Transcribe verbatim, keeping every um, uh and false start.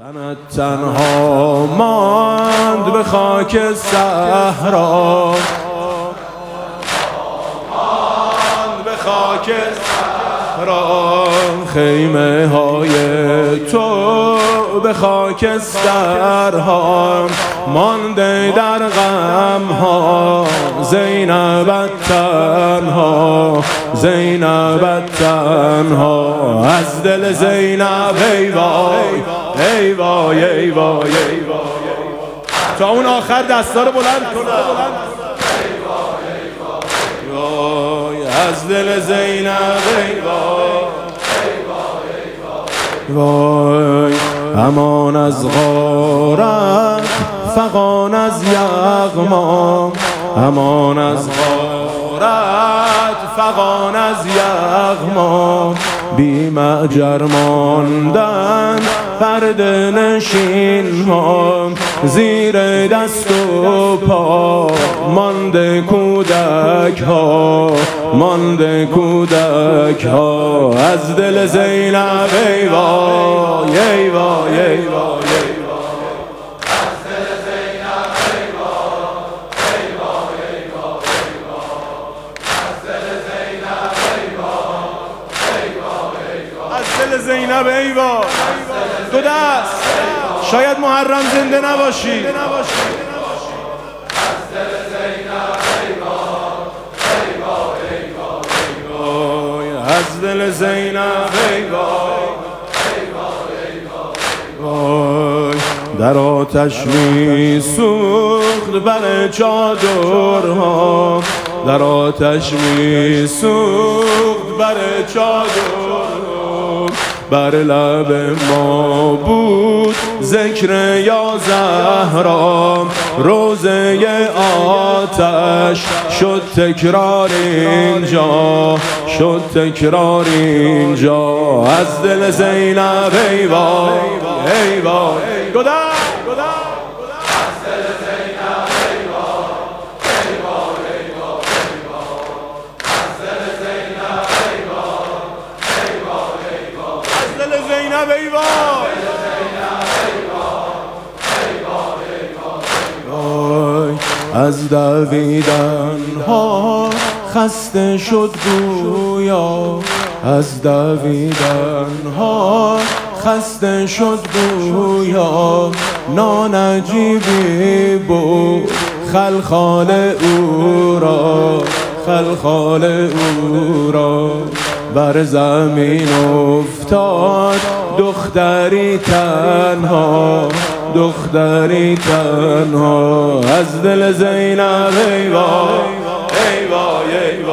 تنت تنها ماند به خاک صحرا، ماند به خاک صحرا، خیمه های تو به خاکسترها مانده در غم ها. زینب تنها، زینب تنها، از دل زینب ای وای ای وای ای وای ای وای. تا اون آخر دستا رو بلند کنم. وای از دل زینب ای وای وای. امان از غارت فغان از یغما، امان از غارت فغان از یغما. بی معجر ماندن پرده نشین ها، زیر دست و پا مانده کودک ها، مانده کودک ها. از دل زینب ای وای ای وای ای وای. زینب ای وای. دو دست شاید محرم زنده نباشی. از دل زینب ای وای. در آتش می سوخت بر چادرها، در آتش می سوخت بر چادرها. بر لب ما بود ذکر یا زهرا، روزه آتش شد تکرار اینجا، شد تکرار اینجا. از دل زینب ای وای ای وای. گدا ای وای. از دویدن ها خسته شد گویا، از دویدن ها خسته شد گویا. نانجیبی بود خلخال او را، خلخال او را. بر زمین افتاد دختری تنها، دختری تنها. از دل زینب ای وای ای وای ای وای.